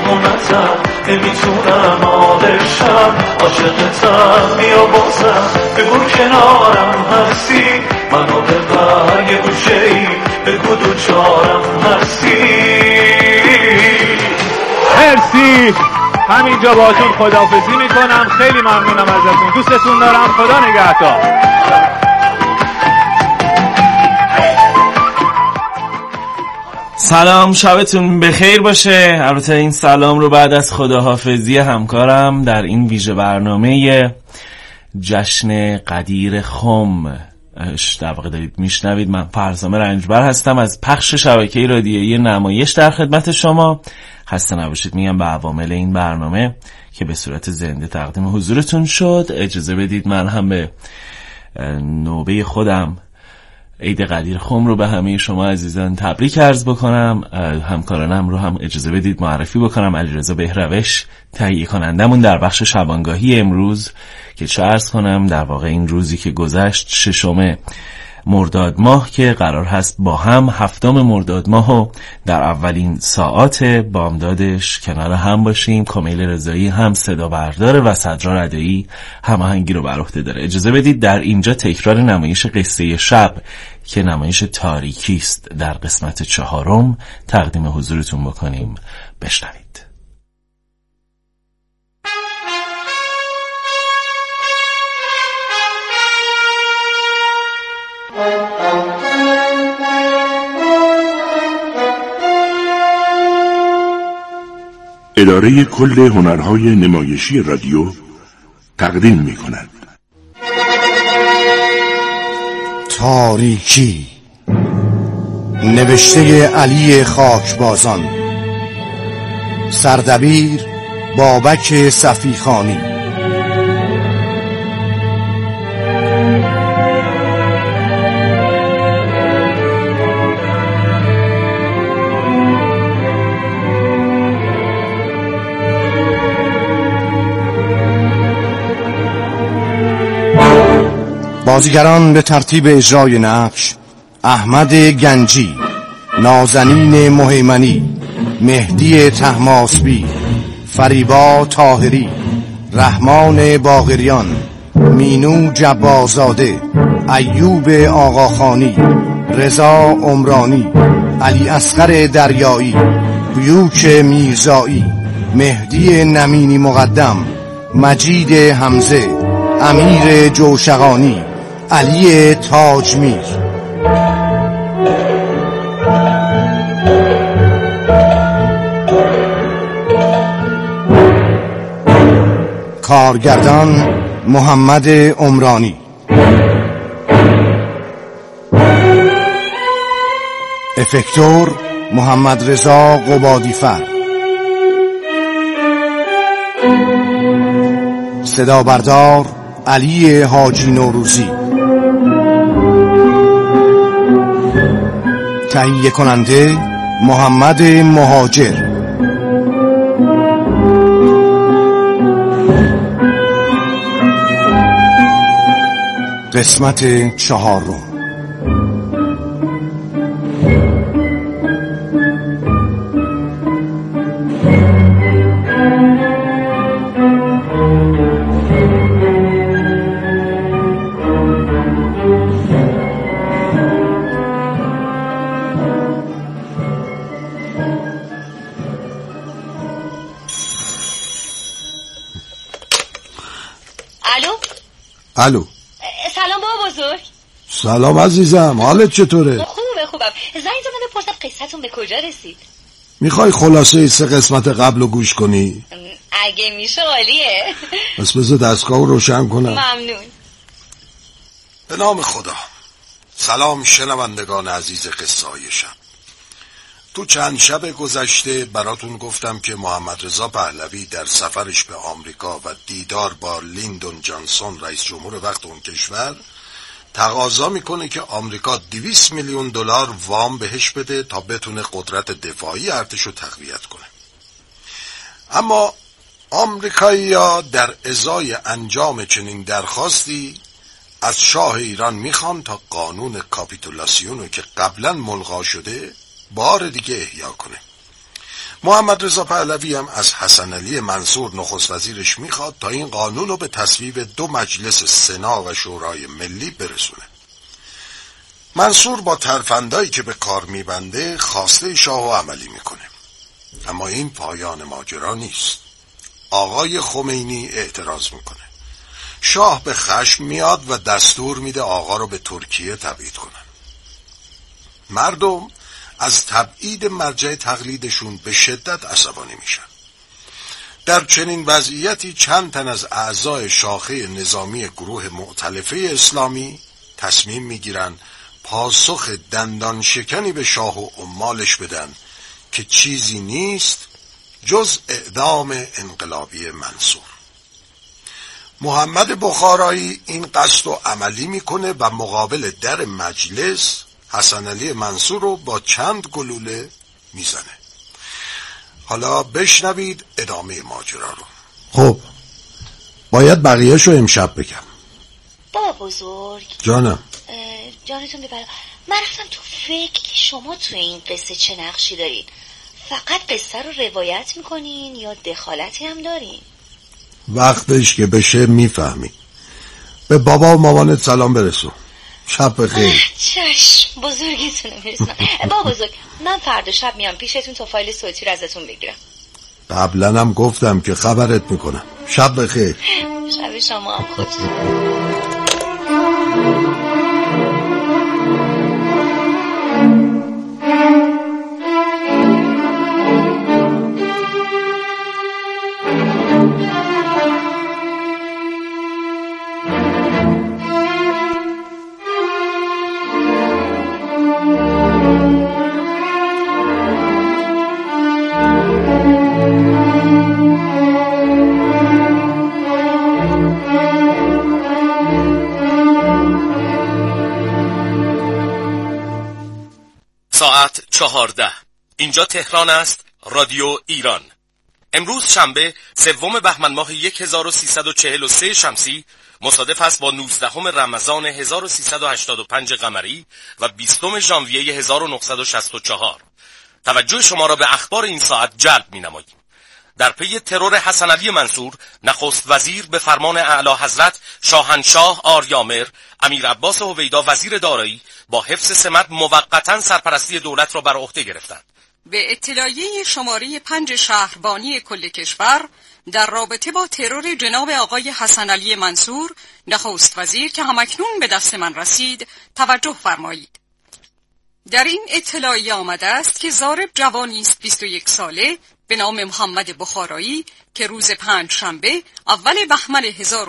دیوونتم، نمیتونم عادشم، عاشقتم بیا بازم، بگو کنارم هستی، منو ببر یه گوشه‌ای، بگو دوچارم هستی. مرسی، همینجا باهاتون خداحافظی میکنم. خیلی ممنونم ازتون، دوستتون دارم، خدا نگهدار. سلام، شبتون بخیر باشه. البته این سلام رو بعد از خداحافظی همکارم در این ویژه برنامه جشن قدیر خم در واقع دارید میشنوید. من فرزام رنجبر هستم از پخش شبکه رادیویی نمایش در خدمت شما. خسته نباشید میگم به عوامل این برنامه که به صورت زنده تقدیم حضورتون شد. اجازه بدید من هم به نوبه خودم عید قدیر خم رو به همه شما عزیزان تبریک عرض بکنم. همکارانم رو هم اجازه بدید معرفی بکنم. علیرضا بهروش تهیه کنندمون در بخش شبانگاهی امروز که چه عرض کنم، در واقع این روزی که گذشت 6 مرداد ماه که قرار هست با هم 7 مرداد ماهو در اولین ساعات بامدادش کنار هم باشیم. کمیل رضایی هم صدا برداره و صدرا ردایی هماهنگی رو بر عهده داره. اجازه بدید در اینجا تکرار نمایش قصه شب که نمایش تاریکی است در قسمت 4 تقدیم حضورتون بکنیم. بشنوید. اداره کل هنرهای نمایشی رادیو تقدیم می کند تاریکی، نوشته علی خاکبازان، سردبیر بابک صفیخانی. بازیگران به ترتیب اجرای نقش: احمد گنجی، نازنین مهیمنی، مهدی طهماسبی، فریبا طاهری، رحمان باقریان، مینو جبارزاده، ایوب آقاخانی، رضا عمرانی، علی اصغر دریایی، بیوک میرزایی، مهدی نمینی مقدم، مجید حمزه، امیر جوشقانی، علی تاجمیر. کارگردان محمد عمرانی. افکتور محمد رضا قبادیفر. صدا بردار علی حاجی نوروزی. تهیه کننده محمد مهاجر. قسمت 4. الو. سلام بابا بزرگ. سلام عزیزم، حالت چطوره؟ خوبم. زنگ زدم بپرسم قصتون به کجا رسید. میخوای خلاصه 3 قسمت قبل رو گوش کنی؟ اگه میشه عالیه. بس بذار دستگاه رو روشن کنم. ممنون. به نام خدا. سلام شنوندگان عزیز قصه های شب. تو چند شب گذشته براتون گفتم که محمد رضا پهلوی در سفرش به آمریکا و دیدار با لیندون جانسون رئیس جمهور وقت اون کشور تقاضا میکنه که آمریکا 200 میلیون دلار وام بهش بده تا بتونه قدرت دفاعی ارتش رو تقویت کنه. اما آمریکایی‌ها در ازای انجام چنین درخواستی از شاه ایران میخوان تا قانون کاپیتولاسیون رو که قبلا ملغا شده بار دیگه احیا کنه محمد رضا پهلوی هم از حسن علی منصور نخست وزیرش میخواد تا این قانون رو به تصویب 2 مجلس سنا و شورای ملی برسونه. منصور با ترفندایی که به کار میبنده خواسته شاه عملی میکنه. اما این پایان ماجرا نیست. آقای خمینی اعتراض میکنه. شاه به خشم میاد و دستور میده آقا رو به ترکیه تبعید کنن. مردم از تبعید مرجع تقلیدشون به شدت عصبانی میشن. در چنین وضعیتی چند تن از اعضای شاخه نظامی گروه مؤتلفه اسلامی تصمیم میگیرن پاسخ دندان شکنی به شاه و عمالش بدن که چیزی نیست جز اعدام انقلابی منصور. محمد بخارایی این قصد رو عملی میکنه و مقابل در مجلس حسن علی منصور رو با چند گلوله میزنه. حالا بشنوید ادامه ماجرا رو. خب باید بقیه‌شو امشب بگم. بابا بزرگ جانم. جانتون ببرم. من رفتم تو فکر که شما تو این قصه چه نقشی دارین. فقط قصه رو روایت میکنین یا دخالتی هم دارین؟ وقتش که بشه میفهمی. به بابا و مامانت سلام برسون. شب بخیر. چشم بزرگتونه برسونم. بابا بزرگ من فردا شب میام پیشتون تا فایل صوتی رو ازتون بگیرم. قبلا هم گفتم که خبرت میکنم. شب بخیر. شب شما هم خوش. ساعت 14. اینجا تهران است، رادیو ایران. امروز شنبه 3 بهمن ماه 1343 شمسی مصادف است با 19 رمضان 1385 قمری و 20 ژانویه 1964. توجه شما را به اخبار این ساعت جلب می‌نماییم. در پی ترور حسن علی منصور، نخست وزیر به فرمان اعلی حضرت شاهنشاه آریامر، امیر عباس هویدا وزیر دارایی با حفظ سمت موقتا سرپرستی دولت را بر عهده گرفتند. به اطلاعیه شماره 5 شهربانی کل کشور در رابطه با ترور جناب آقای حسن علی منصور، نخست وزیر که همکنون به دست من رسید، توجه فرمایید. در این اطلاعیه آمده است که ضارب جوانی است 21 ساله به نام محمد بخارایی که روز 5 شنبه اول بهمن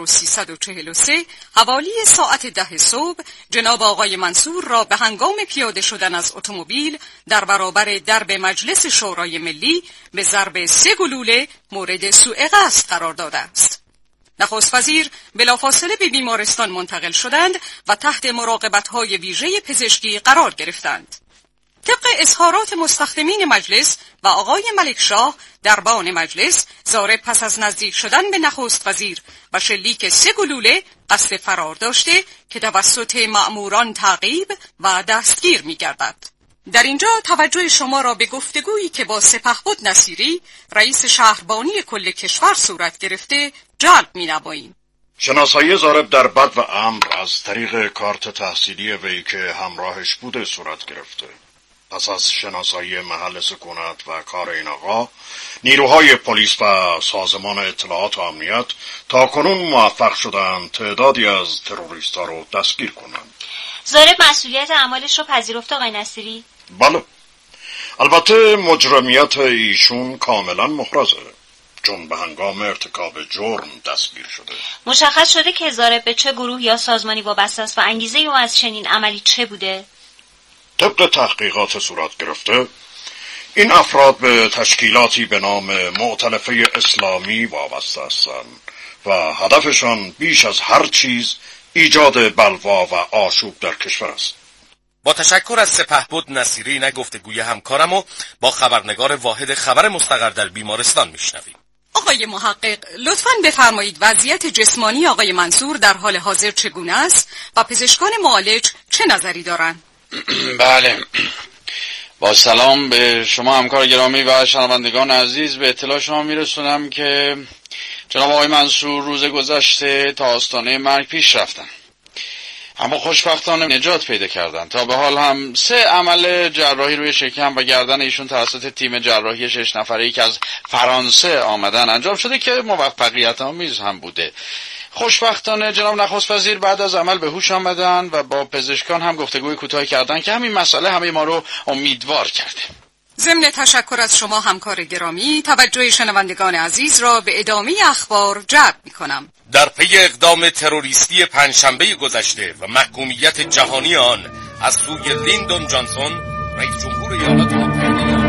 1343 حوالی ساعت 10 صبح جناب آقای منصور را به هنگام پیاده شدن از اتومبیل در برابر درب مجلس شورای ملی به ضرب 3 گلوله مورد سوء قصد قرار داده است. نخست وزیر بلافاصله به بیمارستان منتقل شدند و تحت مراقبت‌های ویژه پزشکی قرار گرفتند. طبق اظهارات مستخدمین مجلس و آقای ملک شاه دربان مجلس، ضارب پس از نزدیک شدن به نخست وزیر و شلیک 3 گلوله قصد فرار داشته که توسط مأموران تعقیب و دستگیر می‌گردد. در اینجا توجه شما را به گفتگویی که با سپهبد نصیری رئیس شهربانی کل کشور صورت گرفته جلب می‌نماییم. شناسایی ضارب در بد و امر از طریق کارت تحصیلی وی که همراهش بوده صورت گرفته. پس از شناسایی محل سکونت و کار این آقا، نیروهای پلیس و سازمان اطلاعات و امنیت تا کنون موفق شدند تعدادی از تروریست‌ها رو دستگیر کنند. ضارب مسئولیت اعمالش رو پذیرفت آقای نصیری؟ بله. البته مجرمیت ایشون کاملا محرزه، چون به هنگام ارتکاب جرم دستگیر شده. مشخص شده که ضارب به چه گروه یا سازمانی وابسته است و انگیزه او از چنین عملی چه بوده؟ طبق تحقیقات صورت گرفته، این افراد به تشکیلاتی به نام مؤتلفه اسلامی وابسته هستند و هدفشان بیش از هر چیز ایجاد بلوا و آشوب در کشور است. با تشکر از سپهبد نصیری گفتگوی همکارم و با خبرنگار واحد خبر مستقر در بیمارستان میشنویم. آقای محقق، لطفاً بفرمایید وضعیت جسمانی آقای منصور در حال حاضر چگونه است و پزشکان معالج چه نظری دارند؟ بله، با سلام به شما همکار گرامی و شنوندگان عزیز، به اطلاع شما میرسونم که جناب آقای منصور روز گذشته تا آستانه مرگ پیش رفتن، اما خوشبختانه نجات پیدا کردن. تا به حال هم 3 عمل جراحی روی شکم و گردن ایشون توسط تیم جراحی 6 نفره‌ای که از فرانسه آمدن انجام شده که موفقیت آمیز هم بوده. خوشبختانه جناب نخست وزیر بعد از عمل به هوش آمدن و با پزشکان هم گفتگوی کوتاهی کردن که همین مسئله همه ما رو امیدوار کرده. ضمن تشکر از شما همکار گرامی، توجه شنوندگان عزیز را به ادامه اخبار جلب می‌کنم. در پی اقدام تروریستی پنجشنبه گذشته و محکومیت جهانی آن از سوی لیندون جانسون، رئیس جمهور ایالات متحده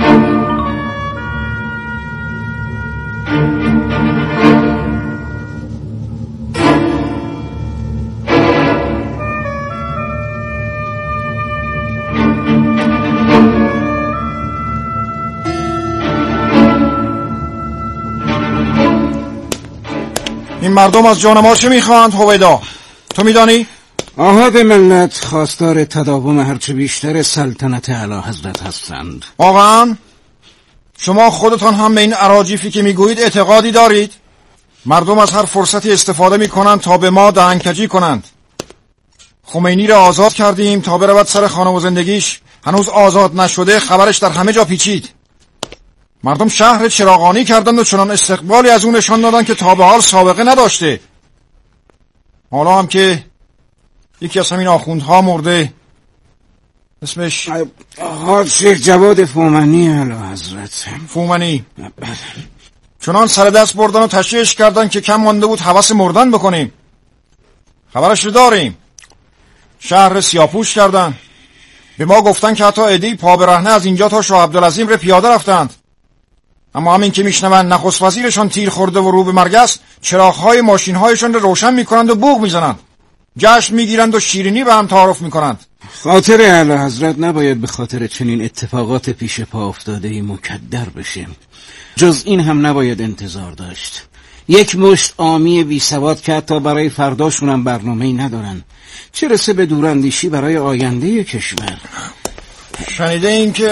این مردم از جان ما چه میخواهند هویدا؟ تو میدانی؟ آحاد ملت خواستار تداوم هرچه بیشتر سلطنت اعلیحضرت هستند. واقعا؟ شما خودتان هم به این اراجیفی که میگویید اعتقادی دارید؟ مردم از هر فرصتی استفاده میکنند تا به ما دهنکجی کنند. خمینی را آزاد کردیم تا برود سر خانه و زندگیش، هنوز آزاد نشده، خبرش در همه جا پیچید. مردم شهر چراغانی کردند و چنان استقبالی از اون نشان دادن که تا به حال سابقه نداشته. حالا هم که یکی از همین آخوندها مرده، اسمش آقا شیخ جواد فومنی اعلیحضرت. فومنی چنان سر دست بردن و تشییعش کردن که کم مانده بود هوس مردن بکنیم. خبرش رو داریم. شهر سیاپوش کردن. به ما گفتن که حتی عده‌ای پا برهنه از اینجا تا شاه عبدالعظیم ره پیاده رفتند. اما همین که میشنون نخست وزیرشان تیر خورده و رو به مرگ است، چراغ‌های ماشین‌هایشان رو روشن میکنند و بوق میزنند، جشن میگیرند و شیرینی به هم تعارف میکنند. خاطر اعلیحضرت نباید به خاطر چنین اتفاقات پیش پا افتاده‌ای مکدر بشه. جز این هم نباید انتظار داشت. یک مشت عامی بی سواد که حتی برای فرداشون هم برنامه‌ای ندارن، چه رسه به دوراندیشی برای آینده کشور. شنیده این که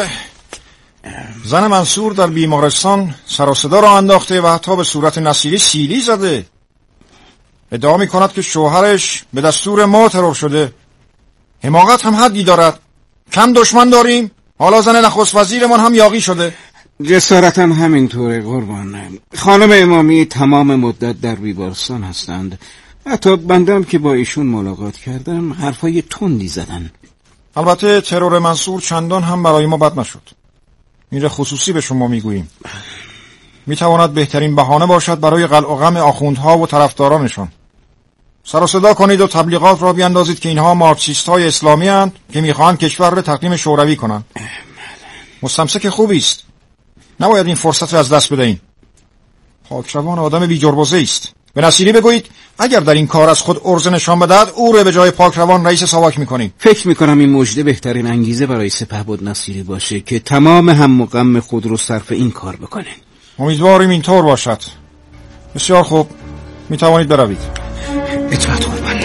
زن منصور در بیمارستان سر و صدا را انداخته و حتی به صورت نصیری سیلی زده. ادعا می کند که شوهرش به دستور ما ترور شده. حماقت هم حدی دارد. کم دشمن داریم، حالا زن نخست وزیرمان هم یاغی شده. جسارت هم همینطوره قربان. خانم امامی تمام مدت در بیمارستان هستند. حتی بندم که با ایشون ملاقات کردم حرفای تندی زدن. البته ترور منصور چندان هم برای ما بد نشد. این خصوصی به شما میگوییم. میتواند بهترین بهانه باشد برای قلع و غم آخوندها و طرفدارانشان. سر و صدا کنید و تبلیغات را بیاندازید که اینها مارکسیست‌های اسلامی اند که میخواهند کشور را تقدیم شوروی کنند. مستمسک خوبی است. نباید این فرصت را از دست بدهیم. پاکروان آدم بی جربوزه است. به نصیری بگویید اگر در این کار از خود عرضه نشان بدهد، او را به جای پاکروان رئیس ساواک میکنیم. فکر میکنم این مژده بهترین انگیزه برای سپهبد نصیری باشه که تمام هم و غم خود رو صرف این کار بکنه. امیدواریم اینطور باشد. بسیار خوب، میتوانید بروید. اطاعت قربان.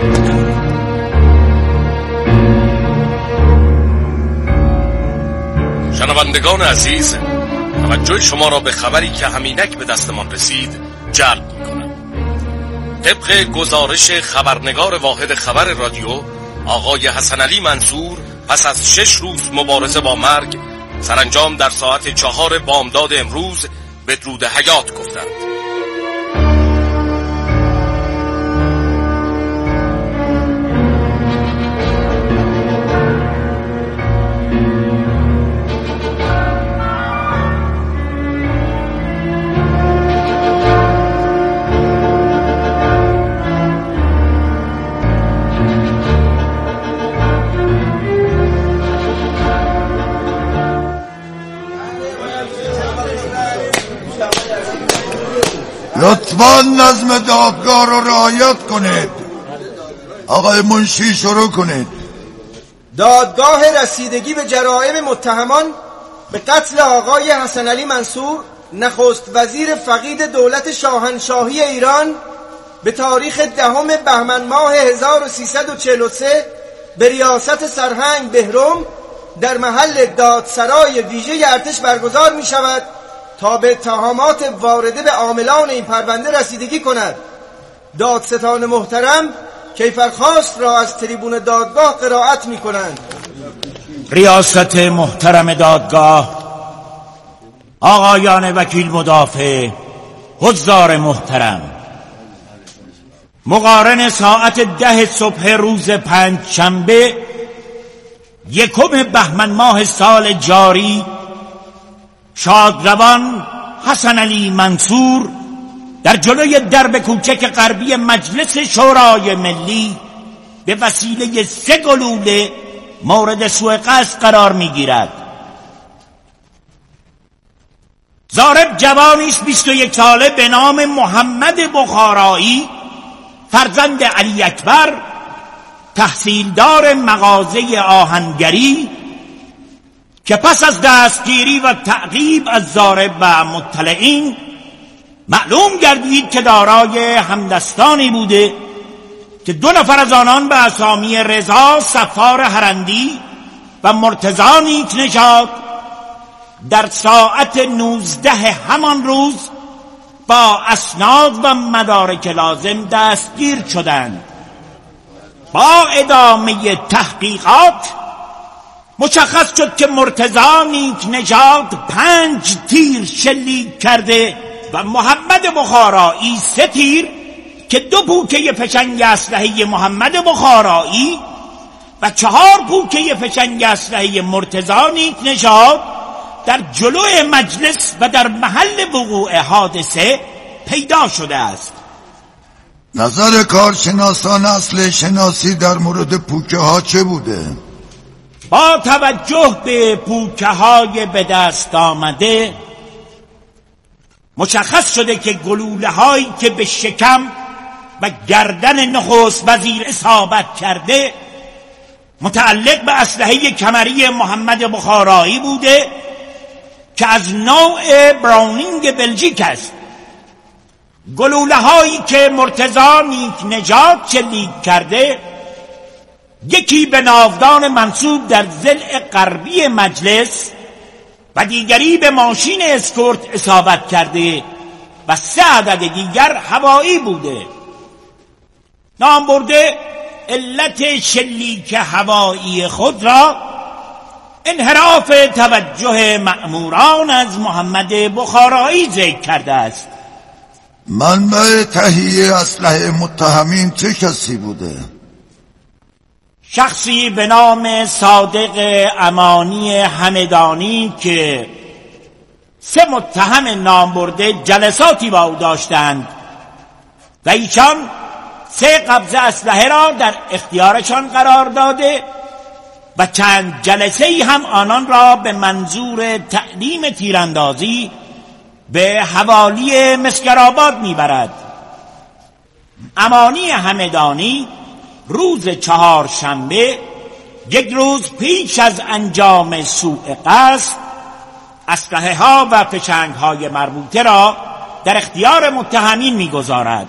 شنوندگان عزیز، توجه شما را به خبری که همینک به دستمان رسید جلب می‌کنم. طبق گزارش خبرنگار واحد خبر رادیو، آقای حسن علی منصور پس از 6 روز مبارزه با مرگ، سرانجام در ساعت 4 بامداد امروز بدرود حیات گفتند. لطفاً نظم دادگاه رو رعایت کنید. آقای منشی شروع کنید. دادگاه رسیدگی به جرائم متهمان به قتل آقای حسن علی منصور، نخست وزیر فقید دولت شاهنشاهی ایران، به تاریخ 10 بهمن ماه 1343 به ریاست سرهنگ بهرام در محل دادسرای ویژه ارتش برگزار می شود تا به اتهامات وارده به عاملان این پرونده رسیدگی کند. دادستان محترم کیفرخواست را از تریبون دادگاه قرائت می کنند. ریاست محترم دادگاه، آقایان وکیل مدافع، حضار محترم، مقارن ساعت 10 صبح روز پنجشنبه 1 بهمن ماه سال جاری، شادروان حسن علی منصور در جلوی درب کوچک غربی مجلس شورای ملی به وسیله 3 گلوله مورد سوء قصد قرار می‌گیرد. ضارب جوانی است 21 ساله به نام محمد بخارایی، فرزند علی اکبر، تحصیلدار مغازه آهنگری، که پس از دستگیری و تعقیب از ضارب و مطلعین معلوم گردید که دارای همدستانی بوده که 2 نفر از آنان به اسامی رضا صفار هرندی و مرتضی نیکنژاد در ساعت 19 همان روز با اسناد و مدارک لازم دستگیر شدند. با ادامه تحقیقات مشخص شد که مرتضی نیکنژاد 5 تیر شلیک کرده و محمد بخارایی 3 تیر که 2 پوکه فشنگ اسلحه محمد بخارایی و 4 پوکه فشنگ اسلحه مرتضی نیکنژاد در جلوی مجلس و در محل وقوع حادثه پیدا شده است. نظر کارشناسان اصل شناسی در مورد پوکه ها چه بوده؟ با توجه به پوکه های به دست آمده مشخص شده که گلوله هایی که به شکم و گردن نخست وزیر اصابت کرده متعلق به اسلحه کمری محمد بخارایی بوده که از نوع براونینگ بلژیک است. گلوله هایی که مرتضی نیکنژاد شلیک کرده، یکی به ناودان منصوب در ضلع غربی مجلس و دیگری به ماشین اسکورت اصابت کرده و 3 عدد دیگر هوایی بوده. نامبرده علت شلیک هوایی خود را انحراف توجه مأموران از محمد بخارایی ذکر کرده است. منبع تهیه اسلحه متهمین چه کسی بوده؟ شخصی به نام صادق امانی همدانی که 3 متهم نامبرده جلساتی با او داشتند و ایشان 3 قبضه اسلحه را در اختیارشان قرار داده و چند جلسه هم آنان را به منظور تعلیم تیراندازی به حوالی مسگرآباد میبرد. امانی همدانی روز 4 شنبه 1 روز پیش از انجام سوء قصد اسلحه ها و فشنگ های مربوطه را در اختیار متهمین میگذارد.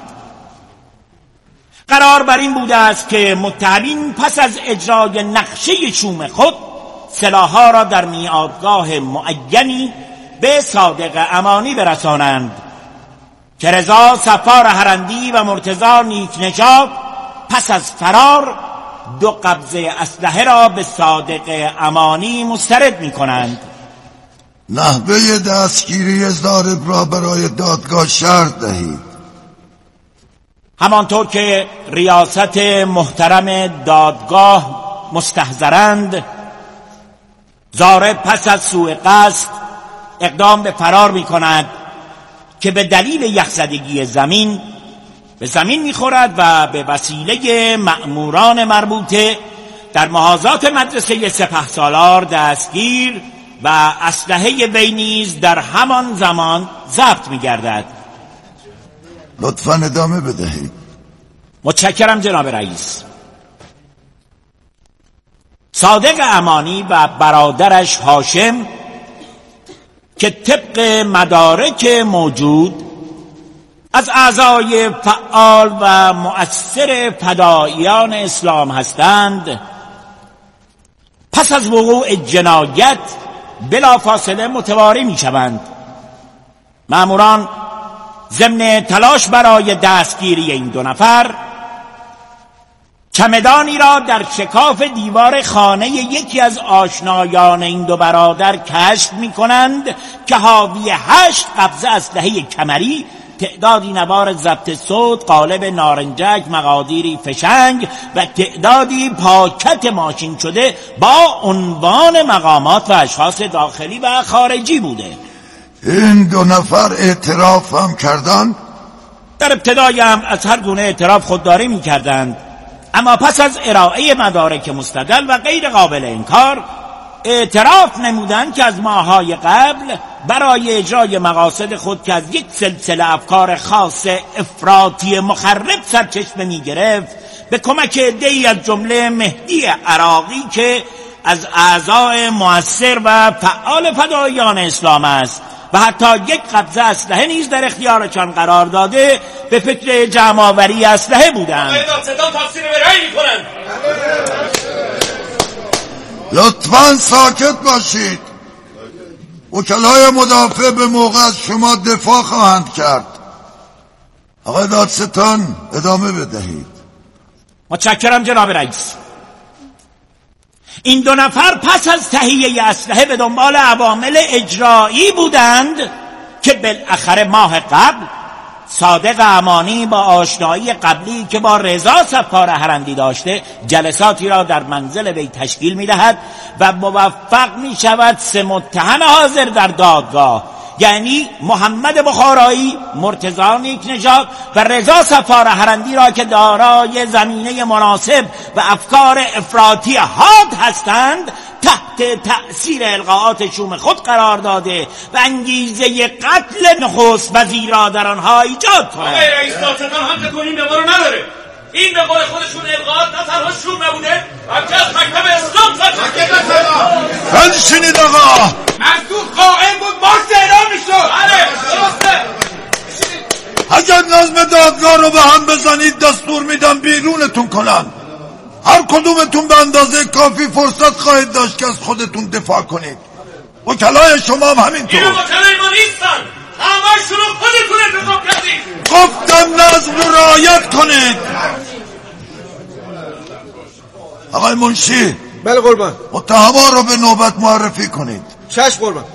قرار بر این بوده است که متهمین پس از اجرای نقشه شوم خود سلاح‌ها را در میعادگاه معینی به صادق امانی برسانند که رضا صفار هرندی و مرتضی نیکنژاد پس از فرار 2 قبضه اسلحه را به صادق امانی مسترد می کنند. نحوه دستگیری ضارب را برای دادگاه شرح دهید. همانطور که ریاست محترم دادگاه مستحضرند، ضارب پس از سوء قصد اقدام به فرار می کند که به دلیل یخزدگی زمین به زمین می خورد و به وسیله مأموران مربوطه در محاذات مدرسه سپهسالار دستگیر و اسلحه وی نیز در همان زمان ضبط می گردد. لطفاً ادامه بدهید. متشکرم جناب رئیس. صادق امانی و برادرش هاشم که طبق مدارک موجود از اعضای فعال و مؤثر فداییان اسلام هستند، پس از وقوع جنایت بلافاصله متواری میشوند. مأموران ضمن تلاش برای دستگیری این دو نفر چمدانی را در شکاف دیوار خانه یکی از آشنایان این دو برادر کشف می‌کنند که حاوی 8 قبضه اسلحه کمری، تعدادی نوار ضبط صوت، قالب نارنجک، مقادیری فشنگ و تعدادی پاکت ماشین شده با عنوان مقامات و اشخاص داخلی و خارجی بوده. این دو نفر اعتراف هم کردند؟ در ابتدای هم از هر گونه اعتراف خودداری می‌کردند، اما پس از ارائه مدارک مستدل و غیر قابل انکار اعتراف نمودند که از ماه‌های قبل برای اجرای مقاصد خود که از یک سلسله افکار خاص افراطی مخرب سرچشمه می‌گرفت به کمک عده‌ای از جمله مهدی عراقی که از اعضای مؤثر و فعال فداییان اسلام است و حتی یک قبضه اسلحه نیز در اختیارشان قرار داده به فکر جمع‌آوری اسلحه بودند. لطفاً ساکت باشید. وکلای مدافع به موقع از شما دفاع خواهند کرد. آقای دادستان ادامه بدهید. متشکرم جناب رئیس. این دو نفر پس از تهیه اسلحه به دنبال عوامل اجرایی بودند که بالاخره ماه قبل صادق امانی با آشنایی قبلی که با رضا صفار هرندی داشته جلساتی را در منزل وی تشکیل می‌دهد و موفق می‌شود 3 متهم حاضر در دادگاه، یعنی محمد بخارایی، مرتضی نیکنژاد و رضا صفار هرندی را که دارای زمینه مناسب و افکار افراطی حاد هستند تحت تأثیر القاءات شوم خود قرار داده و انگیزه قتل نخست وزیر را در آنها ایجاد کنند. آقای رئیس دادستان هم تکونین به ما رو نداره. این به قول خودشون القاءات نه تنها شوم نبوده بلکه از مکتب اسلام سرچشمه. بنشینید آقا. مزدور قائم بود مارس اعلام میشد. بله درسته. اگر نظم دادگاه رو به هم بزنید دستور میدم بیرونتون کنن. هر کدومتون به اندازه کافی فرصت خواهید داشت که از خودتون دفاع کنید. وکلای شما هم همینطور. اینا وکلای ما نیستن. همه‌شون رو خودتون انتخاب کردید. گفتم نظم رو رعایت کنید. آقای منشی. بله قربان. متهما رو به نوبت معرفی کنید. چشم قربان.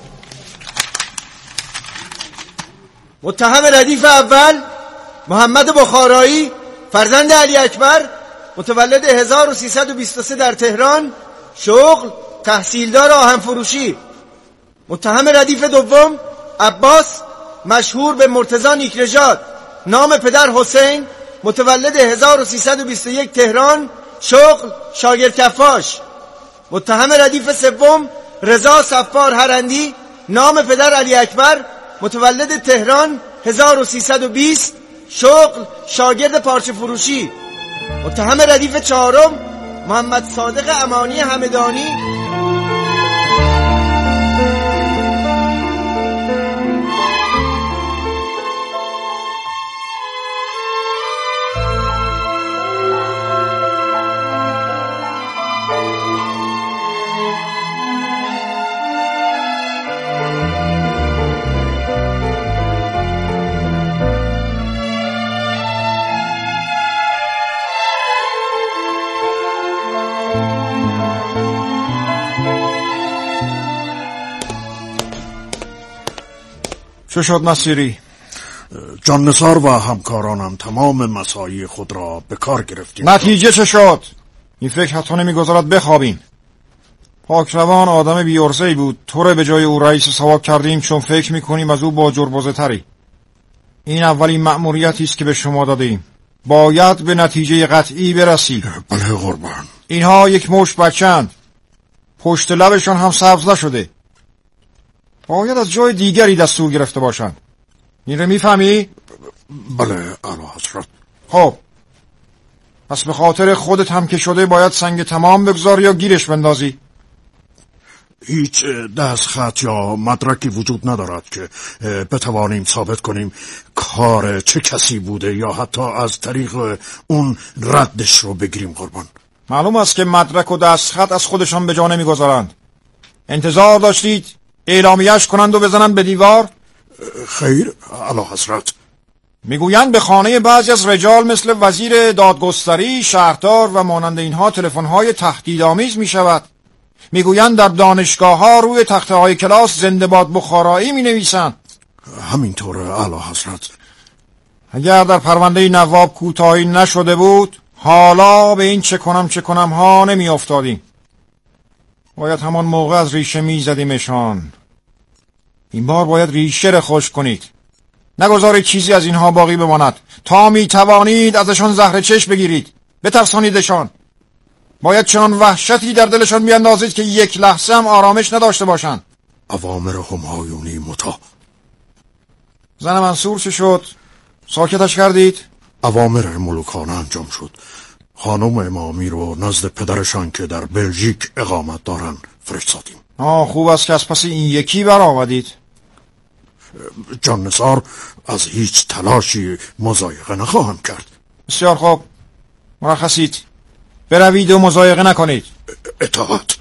متهم ردیف اول محمد بخارایی فرزند علی اکبر، متولد 1323 در تهران، شغل تحصیلدار آهن فروشی. متهم ردیف دوم عباس مشهور به مرتضی نیکنژاد، نام پدر حسین، متولد 1321 تهران، شغل شاگرد کفاش. متهم ردیف سوم رضا صفار هرندی، نام پدر علی اکبر، متولد تهران 1320، شغل شاگرد پارچه فروشی. متهم ردیف چهارم محمد صادق امانی همدانی، چه شد نصیری؟ جان نثار و همکارانم تمام مساعی خود را به کار گرفتیم. نتیجه چه شد؟ این فکر حتی نمیگذارد بخوابیم. پاکروان آدم بیارزه‌ای بود، تو رو به جای او رئیس سواک کردیم چون فکر میکنیم از او با جربوزه تری. این اولین مأموریتی است که به شما دادیم. باید به نتیجه قطعی برسی. بله قربان. اینها یک مشت بچند، پشت لبشان هم سبز نشده. باید از جای دیگری دستور گرفته باشند. این رو میفهمی؟ بله اعلی حضرت. خب پس به خاطر خودت هم که شده باید سنگ تمام بگذاری یا گیرش بندازی. هیچ دستخط یا مدرکی وجود ندارد که بتوانیم ثابت کنیم کار چه کسی بوده یا حتی از طریق اون ردش رو بگیریم قربان. معلوم است که مدرک و دستخط از خودشان به جا نمیگذارند. انتظار داشتید اعلامیه‌اش کنند و بزنند به دیوار؟ خیر اعلیحضرت. میگویند به خانه بعضی از رجال مثل وزیر دادگستری، شهردار و مانند اینها تلفن‌های تهدیدآمیز میشود. میگویند در دانشگاه‌ها روی تخته‌های کلاس زنده باد بخارایی مینویسند. همینطور اعلیحضرت. اگر در پرونده نواب کوتاهی نشده بود حالا به این چه کنم ها نمی افتادیم. باید همان موقع از ریشه می زدیمشان. این بار باید ریشه را خشک کنید. نگذارید چیزی از اینها باقی بماند. تا می توانید ازشان زهر چشم بگیرید، بترسانیدشان. باید چنان وحشتی در دلشان بیندازید که یک لحظه هم آرامش نداشته باشند. اوامر همایونی مطاع. زن منصور چه شد؟ ساکتش کردید؟ اوامر ملوکانه انجام شد. خانم امامی رو نزد پدرشان که در بلژیک اقامت دارن فرستادیم. خوب است که از پس این یکی برآمدید. جان نثار از هیچ تلاشی مضایقه نخواهم کرد. بسیار خوب، مرخصید. بروید و مضایقه نکنید. اطاعت.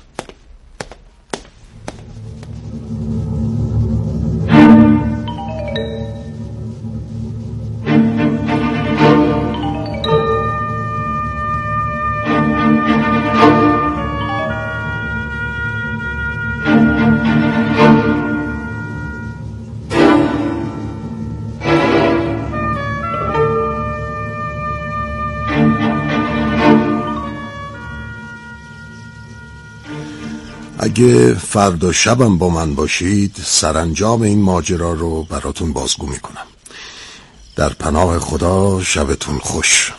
اگه فردا شبم با من باشید سرانجام این ماجرا رو براتون بازگو میکنم. در پناه خدا شبتون خوش.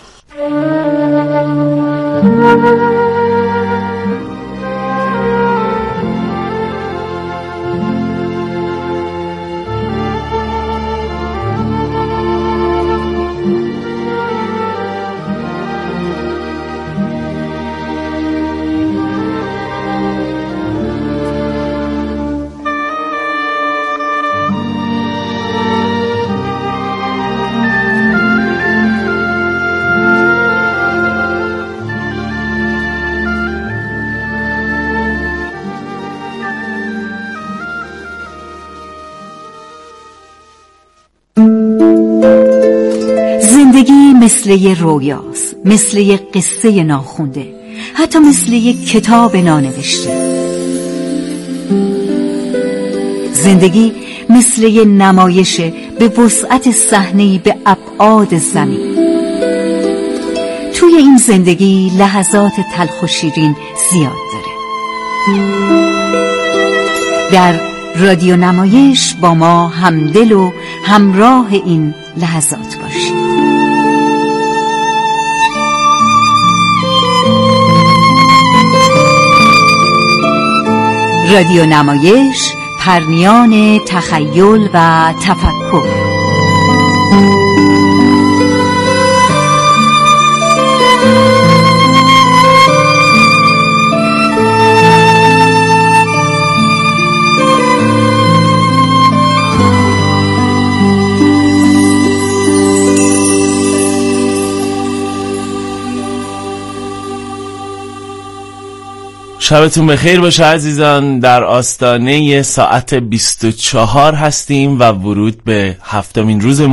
مثل یه رویاست، مثل یه قصه ناخونده، حتی مثل یه کتاب نانوشته. زندگی مثل یه نمایش به وسعت صحنه‌ای به ابعاد زمین. توی این زندگی لحظات تلخ و شیرین زیاد داره. در رادیو نمایش با ما همدل و همراه این لحظات باشید. رادیو نمایش، پرنیان تخیل و تفکر. شبتون بخیر باشه عزیزان. در آستانه ساعت 24 هستیم و ورود به 7مین روز